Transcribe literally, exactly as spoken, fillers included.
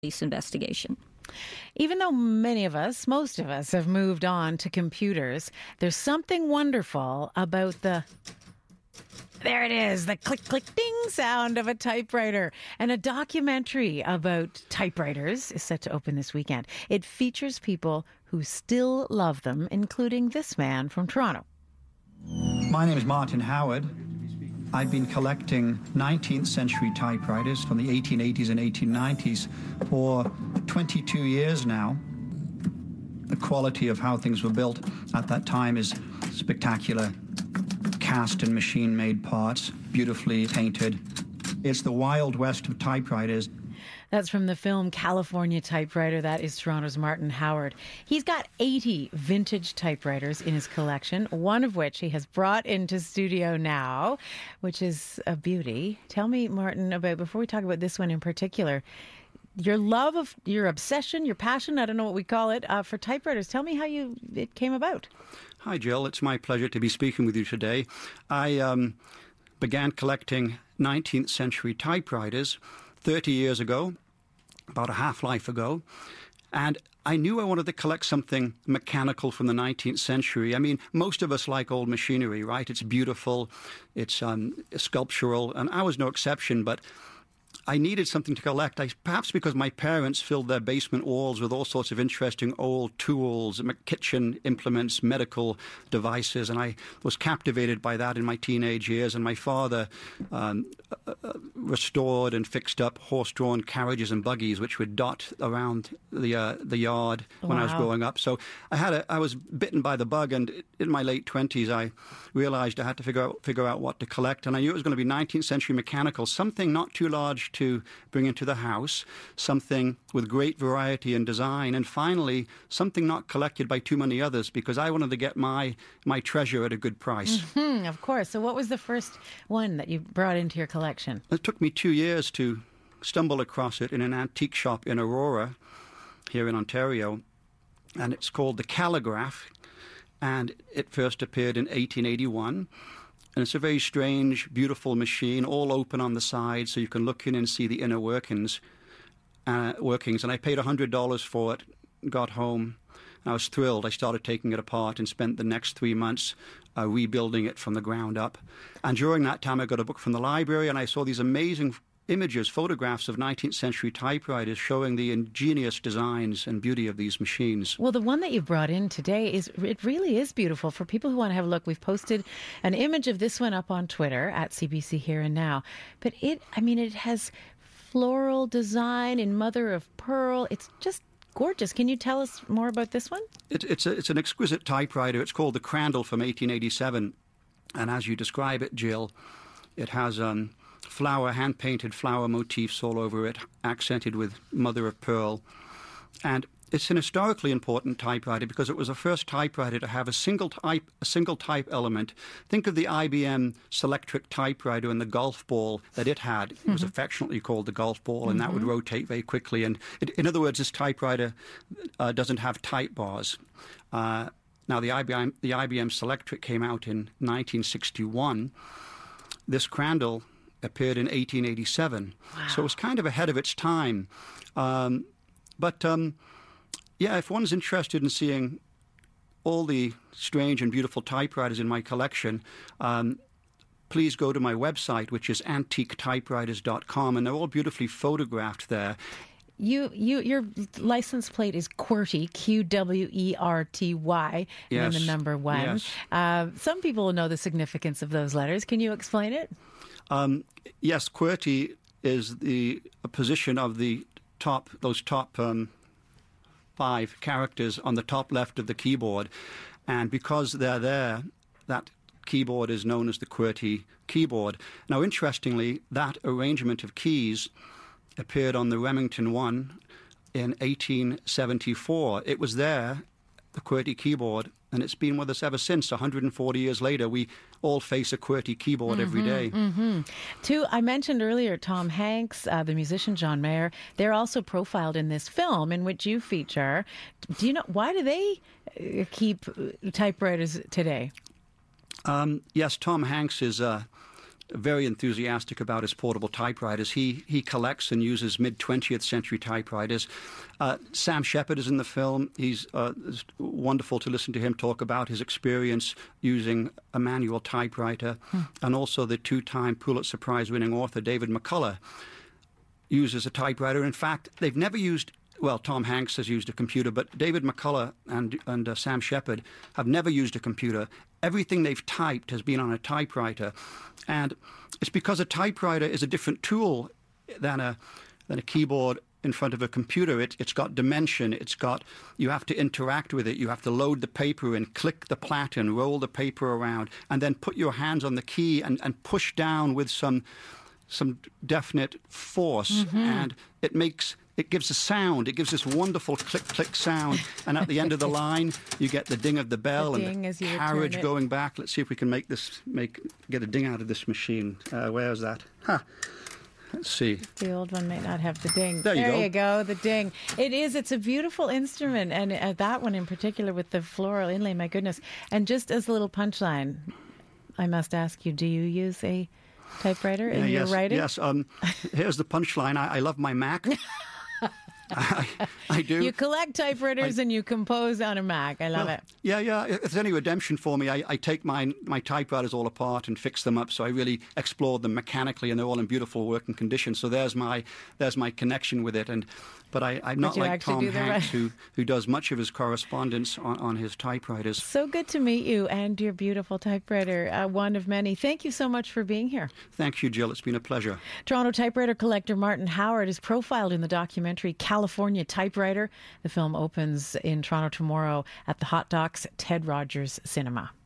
police investigation. Even though many of us, most of us, have moved on to computers, there's something wonderful about the... There it is, the click, click, ding sound of a typewriter. And a documentary about typewriters is set to open this weekend. It features people who still love them, including this man from Toronto. My name is Martin Howard. I've been collecting nineteenth century typewriters from the eighteen eighties and eighteen nineties for twenty-two years now. The quality of how things were built at that time is spectacular. Cast and machine-made parts, beautifully painted. It's the Wild West of typewriters. That's from the film California Typewriter. That is Toronto's Martin Howard. He's got eighty vintage typewriters in his collection, one of which he has brought into studio now, which is a beauty. Tell me, Martin, about, before we talk about this one in particular, your love of, your obsession, your passion, I don't know what we call it, uh, for typewriters. Tell me how you it came about. Hi, Jill. It's my pleasure to be speaking with you today. I um, began collecting nineteenth century typewriters thirty years ago, about a half-life ago, and I knew I wanted to collect something mechanical from the nineteenth century. I mean, most of us like old machinery, right? It's beautiful, it's um, sculptural, and I was no exception, but I needed something to collect, I, perhaps because my parents filled their basement walls with all sorts of interesting old tools, kitchen implements, medical devices, and I was captivated by that in my teenage years. And my father um, uh, restored and fixed up horse-drawn carriages and buggies, which would dot around the uh, the yard when Wow. I was growing up. So I had a, I was bitten by the bug, and in my late twenties, I realized I had to figure out figure out what to collect, and I knew it was going to be nineteenth century mechanical, something not too large to bring into the house, something with great variety and design, and finally, something not collected by too many others, because I wanted to get my my treasure at a good price. Hmm, of course. So what was the first one that you brought into your collection? It took me two years to stumble across it in an antique shop in Aurora, here in Ontario, and it's called the Calligraph, and it first appeared in eighteen eighty-one. And it's a very strange, beautiful machine, all open on the side, so you can look in and see the inner workings. Uh, workings. And I paid one hundred dollars for it, got home, and I was thrilled. I started taking it apart and spent the next three months uh, rebuilding it from the ground up. And during that time, I got a book from the library, and I saw these amazing images, photographs of nineteenth century typewriters showing the ingenious designs and beauty of these machines. Well, the one that you brought in today, is it really is beautiful. For people who want to have a look, we've posted an image of this one up on Twitter at C B C Here and Now. But it, I mean, it has floral design in mother of pearl. It's just gorgeous. Can you tell us more about this one? It, it's, a, it's an exquisite typewriter. It's called the Crandall from eighteen eighty-seven. And as you describe it, Jill, it has um, flower, hand-painted flower motifs all over it, accented with mother of pearl. And it's an historically important typewriter because it was the first typewriter to have a single type, a single type element. Think of the I B M Selectric typewriter and the golf ball that it had. It was affectionately called the golf ball, and mm-hmm. that would rotate very quickly. And it, in other words, this typewriter uh, doesn't have type bars. Uh, now, the I B M, the I B M Selectric came out in nineteen sixty-one. This Crandall appeared in eighteen eighty-seven. Wow. So it was kind of ahead of its time. Um, but... Um, Yeah, if one's interested in seeing all the strange and beautiful typewriters in my collection, um, please go to my website, which is antique typewriters dot com, and they're all beautifully photographed there. You, you, your license plate is QWERTY, Q W E R T Y, and Yes. then the number one. Yes. Uh, some people will know the significance of those letters. Can you explain it? Um, yes, QWERTY is the position of the top, those top... Um, five characters on the top left of the keyboard, and because they're there, that keyboard is known as the QWERTY keyboard. Now, interestingly, that arrangement of keys appeared on the Remington One in eighteen seventy-four. It was there, the QWERTY keyboard, and it's been with us ever since. one hundred forty years later, we all face a QWERTY keyboard mm-hmm, every day. Mm-hmm. Two, I mentioned earlier Tom Hanks, uh, the musician John Mayer. They're also profiled in this film in which you feature. Do you know, why do they uh, keep typewriters today? Um, yes, Tom Hanks is uh, very enthusiastic about his portable typewriters. He he collects and uses mid-twentieth century typewriters. Uh, Sam Shepard is in the film. He's uh, it's wonderful to listen to him talk about his experience using a manual typewriter. Hmm. And also the two-time Pulitzer Prize-winning author David McCullough uses a typewriter. In fact, they've never used... Well, Tom Hanks has used a computer, but David McCullough and, and uh, Sam Shepard have never used a computer. Everything they've typed has been on a typewriter. And it's because a typewriter is a different tool than a, than a keyboard in front of a computer. It, it's got dimension. It's got, you have to interact with it. You have to load the paper in, click the platen, roll the paper around, and then put your hands on the key and, and push down with some, some definite force. Mm-hmm. And it makes... It gives a sound. It gives this wonderful click-click sound. And at the end of the line, you get the ding of the bell the and the carriage going back. Let's see if we can make this, make get a ding out of this machine. Uh, where's that? Huh. Let's see. The old one might not have the ding. There you there go. you go, the ding. It is. It's a beautiful instrument. And uh, that one in particular with the floral inlay, my goodness. And just as a little punchline, I must ask you, do you use a typewriter in yeah, your yes, writing? Yes. Um, here's the punchline. I, I love my Mac. I, I do. You collect typewriters I, and you compose on a Mac. I love well, it. Yeah, yeah. If there's any redemption for me, I, I take my my typewriters all apart and fix them up. So I really explored them mechanically, and they're all in beautiful working condition. So there's my there's my connection with it. And but I, I'm not like Tom Hanks, right. who who does much of his correspondence on, on his typewriters. So good to meet you and your beautiful typewriter, uh, one of many. Thank you so much for being here. Thank you, Jill. It's been a pleasure. Toronto typewriter collector Martin Howard is profiled in the documentary California Typewriter. The film opens in Toronto tomorrow at the Hot Docs Ted Rogers Cinema.